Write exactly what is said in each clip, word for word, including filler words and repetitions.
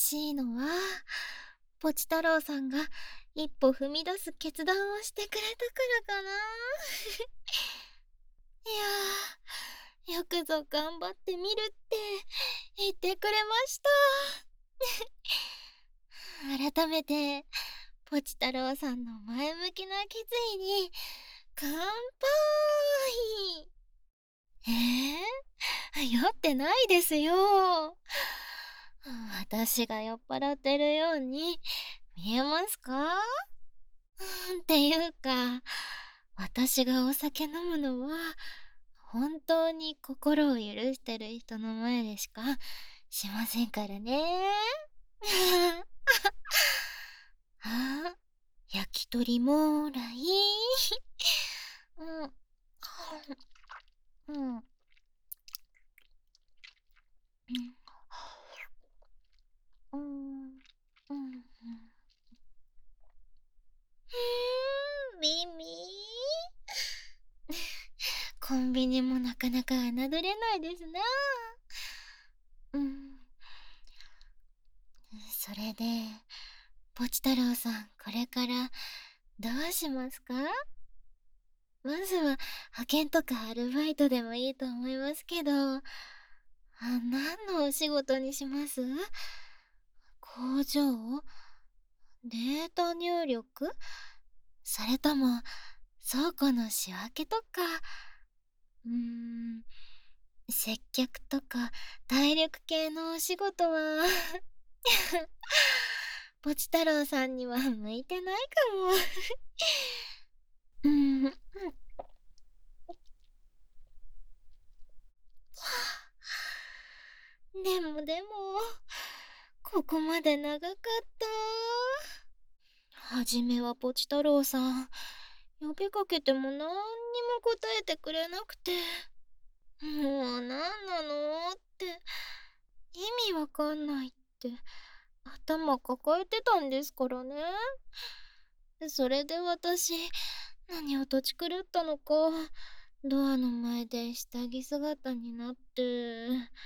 しいのは、ポチ太郎さんが一歩踏み出す決断をしてくれたからかな。いやー、よくぞ頑張ってみるって言ってくれました。改めて、ポチ太郎さんの前向きな決意に乾杯。えー、酔ってないですよ。私が酔っ払ってるように見えますか？っていうか、私がお酒飲むのは本当に心を許してる人の前でしかしませんからね。あ、焼き鳥もらい。うん。うん。うん。うん。うん。ミミコンビニもなかなか侮れないですな。うん。それで、ポチ太郎さん、これからどうしますか？まずは派遣とかアルバイトでもいいと思いますけど、あ、何のお仕事にします？工場？データ入力？それとも倉庫の仕分けとか、うーん、接客とか体力系のお仕事はポチ太郎さんには向いてないかも。うん、うん。でもでも、ここまで長かった。はじめはポチ太郎さん、呼びかけても何にも答えてくれなくて、もう何なのって意味わかんないって頭抱えてたんですからね。それで私、何をとち狂ったのか、ドアの前で下着姿になって。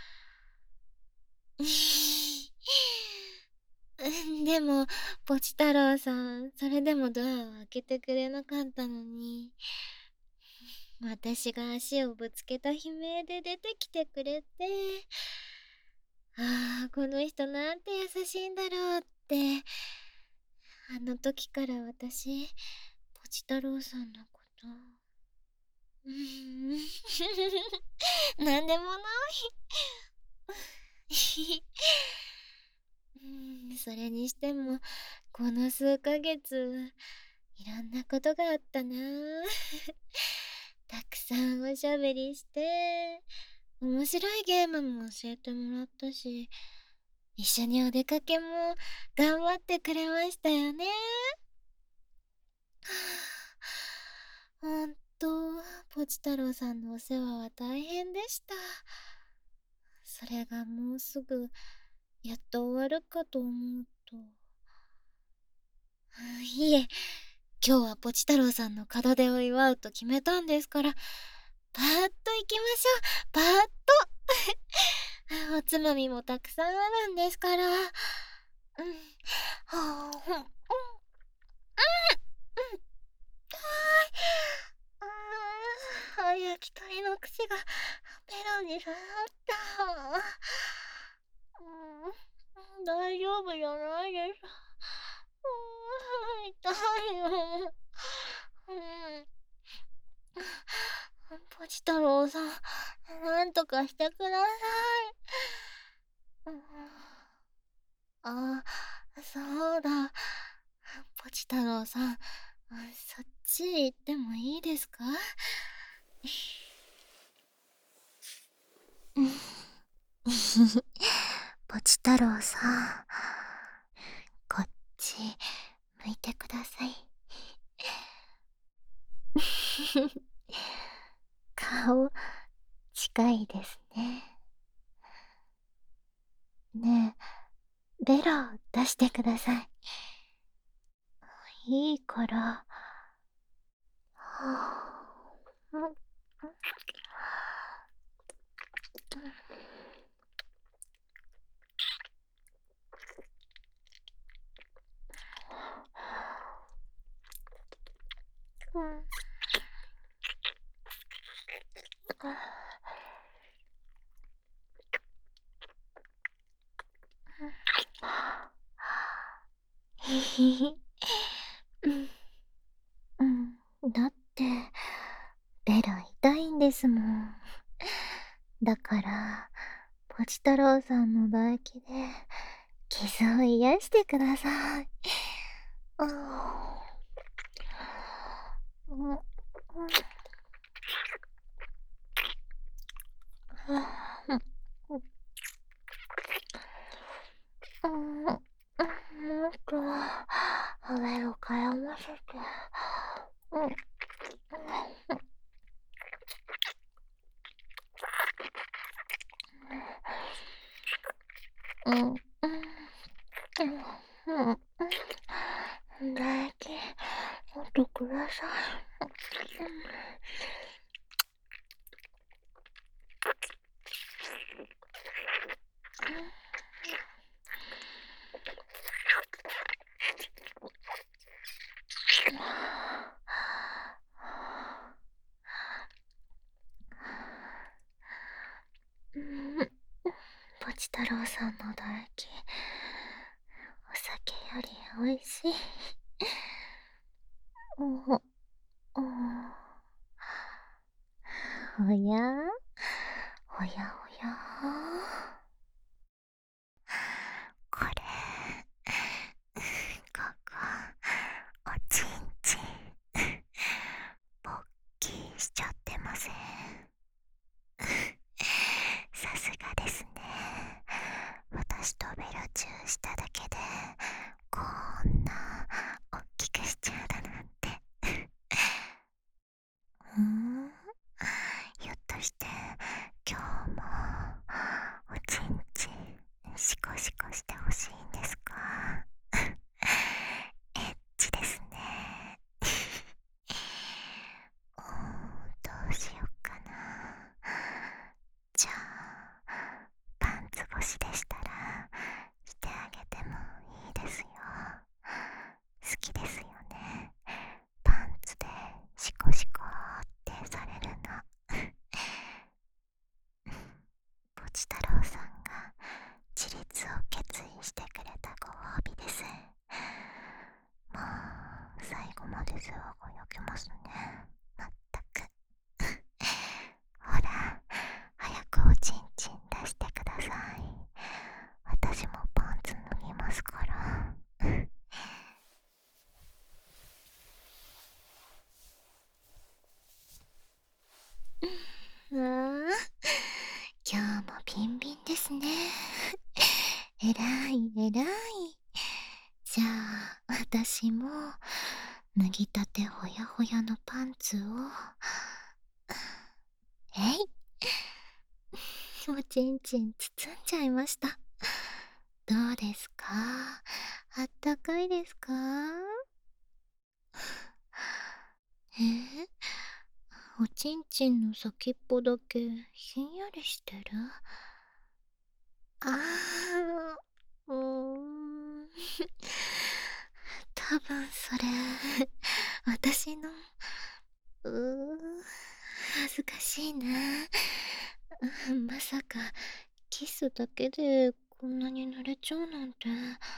でも、ポチ太郎さん、それでもドアを開けてくれなかったのに、私が足をぶつけた悲鳴で出てきてくれて、ああ、この人なんて優しいんだろうって、あの時から私、ポチ太郎さんのこと、うーん、なんでもない。うん、それにしても、この数ヶ月、いろんなことがあったな。たくさんおしゃべりして、面白いゲームも教えてもらったし、一緒にお出かけも頑張ってくれましたよね。ほんと、ポチ太郎さんのお世話は大変でした。それがもうすぐ、やっと終わるかと思うと。いえ、今日はポチ太郎さんの門出を祝うと決めたんですから、パーッと行きましょう。パーッと。おつまみもたくさんあるんですから。うん。はあ、ほん、うん、うん、うん。ああ、焼き鳥の串がペロに刺さった。うん、大丈夫じゃないです。うん、痛いよ。うん。ポチ太郎さん、なんとかしてください。うん、あ、そうだ。ポチ太郎さん、そっち行ってもいいですか？ポチ太郎さん、こっち向いてください。顔、近いですね。ねえ、ベロ出してください。いいから。はあ、 うん、うん、だって、ベロ痛いんですもん。だから、ポチ太郎さんの唾液で、傷を癒してください。うん、うん、うん、うん、うん、もっと、上をかやませて。うん、うん、うん、うん、うん、唾液、もっとください。うん、ポチ太郎さんの唾液、お酒より美味しい。おお、おおやおやおや、これ、ここ、おちんちん、ポッキーしちゃってません？さすがですね。私とベロチューしただけでこんなおっきくしちゃうだなんて。うーん、ひょっとして今日もおちんちんシコシコしてほしいんですか？エッチですね。うーん、どうしよっかな。じゃあパンツ越しでしたらしてあげてもいいですよ。好きですよね、パンツでシコシコってされるの。ポチ太郎さんが自立を決意してくれたご褒美です。まあ最後まで世話が焼けますね、まったく。ほら、早くおちんちん出してください。私もパンツ脱ぎますから。ああ、今日もビンビンですね。えらいえらい。じゃあ私も脱ぎたてほやほやのパンツをえいおちんちん包んじゃいました。どうですか？あったかいですか？えー、おちんちんの先っぽだけひんやりしてる？あー、うーん。多分それ、私の、うー、恥ずかしいな。まさか、キスだけでこんなに濡れちゃうなんて。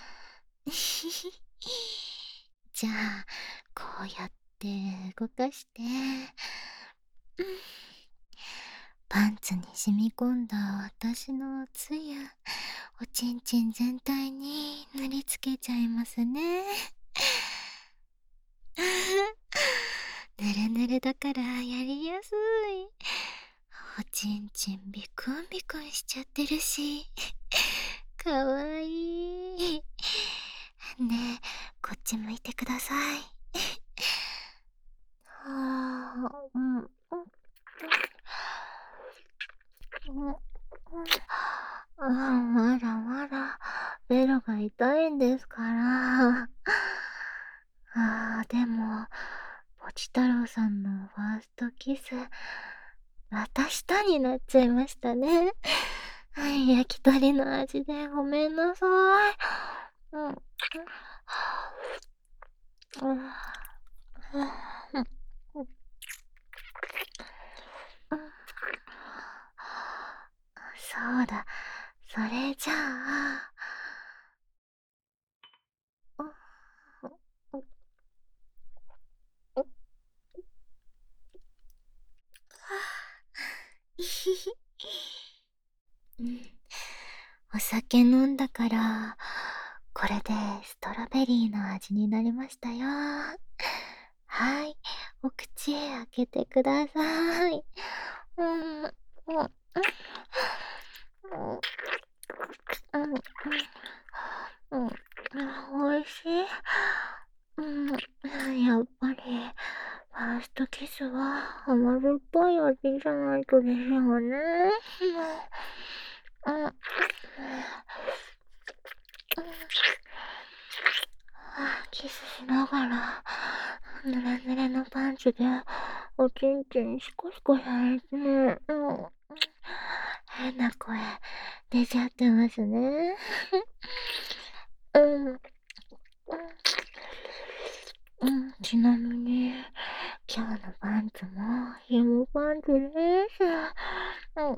じゃあ、こうやって動かして、うん、パンツに染み込んだ私のつゆ、おちんちん全体に塗りつけちゃいますね。ぬるぬるだからやりやすい。おちんちんビクンビクンしちゃってるし。かわいい。ねえ、こっち向いてください。はあ、うん、うん、うん、うん。あ、まだまだ、ベロが痛いんですから。あー、でも、ポチ太郎さんのファーストキス、また舌になっちゃいましたね。はい、焼き鳥の味でごめんなさい。うん。うん。うん。うん。そうだ、それじゃあ、 お酒飲んだから、これでストロベリーの味になりましたよ。はい、お口開けてください。うん、うん、うん、うん、うん、うん、おいしい。うん、やっぱり、ファーストキスは甘酸っぱい味じゃないとですよね。うん、うん、キスしながら、ぬれぬれのパンツで、おちんちんシコシコされて、うん、変な声出ちゃってますね。うん、うん、うん、ちなみに、今日のパンツも紐パンツです。うん、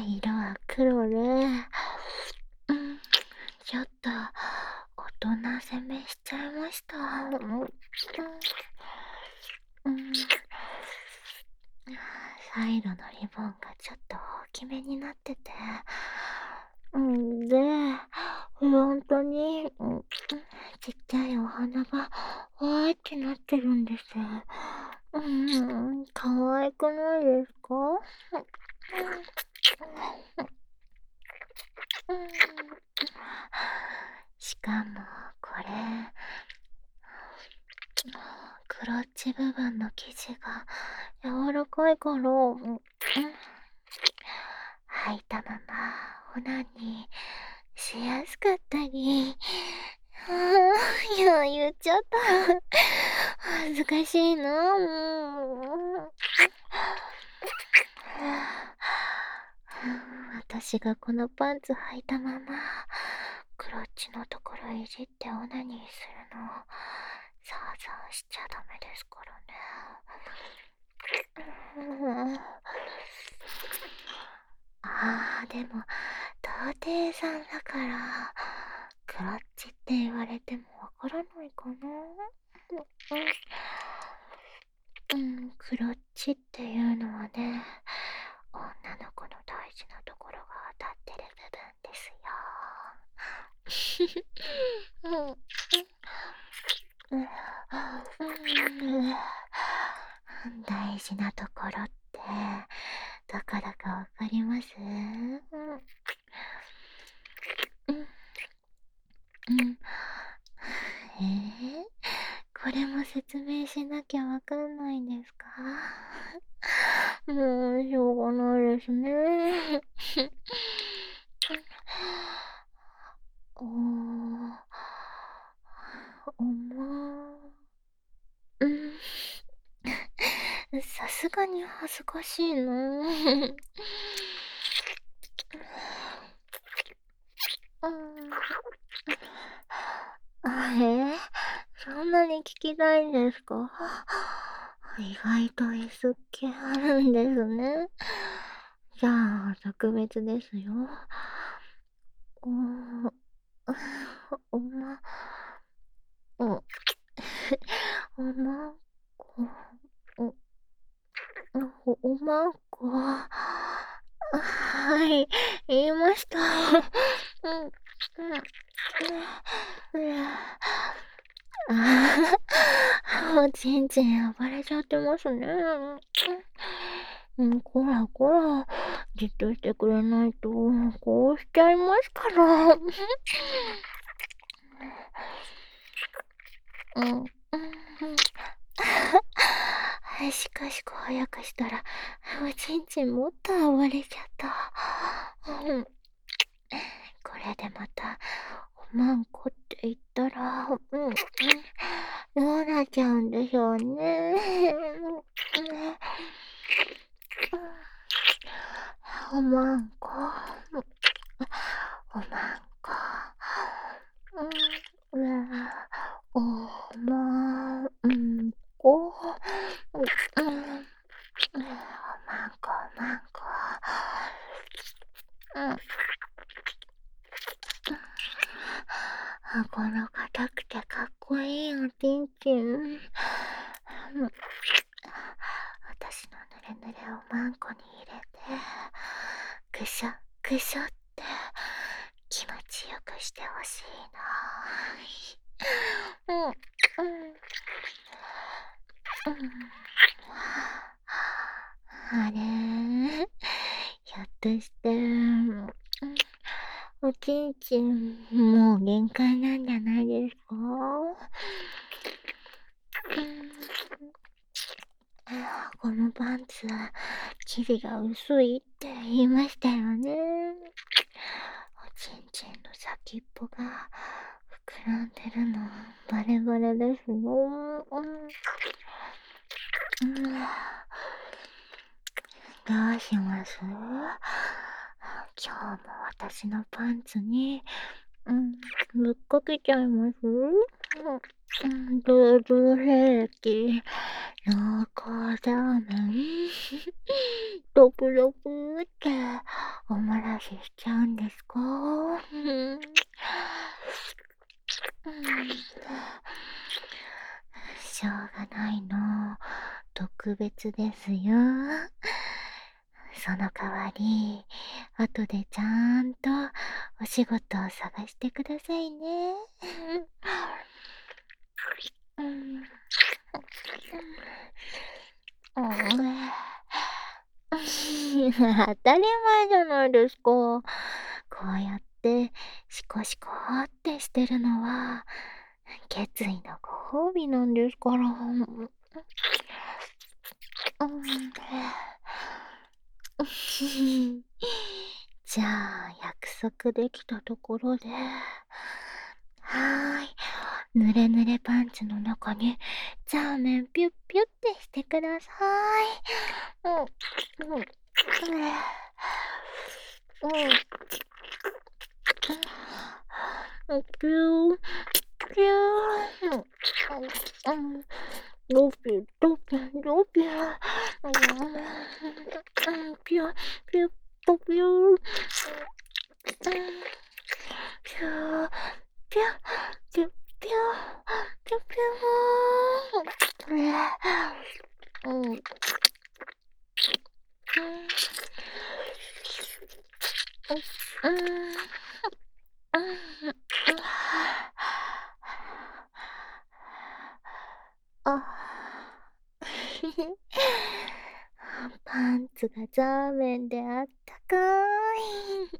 色は黒で、うん、ちょっと大人攻めしちゃいました。うん、うん、うん、サイドのリボンがちょっと大きめになってて、うんで、フロントに、うん、ちっちゃいお花がわーってなってるんです。うん、かわいくないですか？うん、しかもこれ、クロッチ部分の生地が柔らかいから、うん、履いたままオナにしやすかったり、ああ、いや、言っちゃった。恥ずかしいな、もう。私がこのパンツ履いたまま、クロッチのところいじってオナニーするの、想像しちゃダメですからね。ああ、でも、童貞さんだから、クロッチって言われてもわからないかな。うん、クロッチっていうのはね、女の子の大事なところが当たってる部分ですよ。うん、大事なところってどこだかわかります？うん、うん、うん。えー、これも説明しなきゃわかんないんですか？もうしょうがないですね。おー、おまうん。さすがに恥ずかしいな。うん。あれ、そんなに聞きたいんですか？意外と S 気あるんですね。じゃあ、特別ですよ。おおま、お、おまこ、お、お、おまんこ。はい、言いました。うん、うん、うん、うん。ああ、おちんちん暴れちゃってますね。うん、こらこら、じっとしてくれないと、こうしちゃいますから。うん、うん、うん。しかし、こう早くしたら、おちんちんもっと暴れちゃった。うん。これでまた、おまんこって言ったら、うん、うん、どうなっちゃうんでしょうね。うん、おまんこ、おまんこ、うん、おまんこ、うん、おまんこ、おまんこ、うん、この硬くてかっこいいおちんちん、うん、私のぬれぬれおまんこに入れて、ぐしょぐしょってプしてほしいな。うんうんあれ、ひょっとして、おちんちんもう限界なんじゃないですか？このパンツ、生地が薄いって言いましたよね。おちんちんの先っぽが膨らんでるのバレバレですよ。うん、どうします？今日も私のパンツに、うん、ぶっかけちゃいます？うん、ドードヘーキ濃厚ラーメンドブドブっておもらししちゃうんですか？うん、しょうがないの、特別ですよ。その代わり後でちゃんとお仕事を探してくださいね。うん、当たり前じゃないですか。こうやってシコシコってしてるのは決意のご褒美なんですから。うんじゃあ約束できたところで、はーい、ぬれぬれパンツの中にザーメンピュッピュッってしてください。うんうんうんうんピューピューうんロピュロピュロピュうんピュピュポピュピューピュピュピュピュピュピュうんうんあパンツがザーメンであったかい。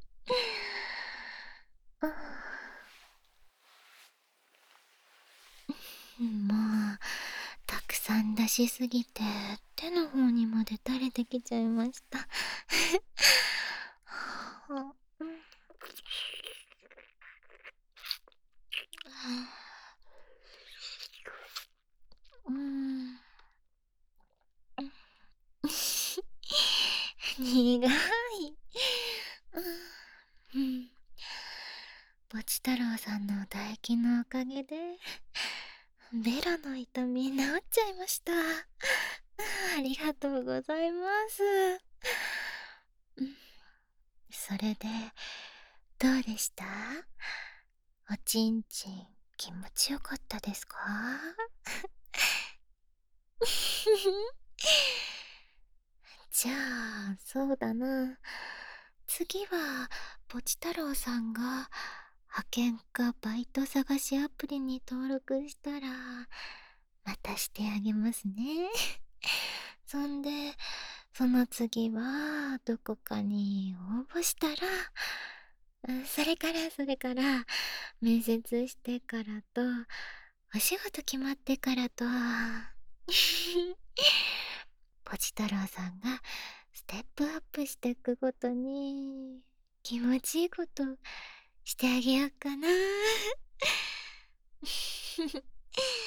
もうたくさん出しすぎて手の方にまで垂れてきちゃいました。うん、苦い。うん、ぼち太郎さんの唾液のおかげでベロの痛み治っちゃいました。ありがとうございます。それでどうでした？おちんちん気持ちよかったですか？じゃあそうだな、次はぽち太郎さんが派遣かバイト探しアプリに登録したらまたしてあげますね。そんでその次はどこかに応募したら、それからそれから面接してからとお仕事決まってからとポチ太郎さんがステップアップしていくごとに気持ちいいことしてあげようかな。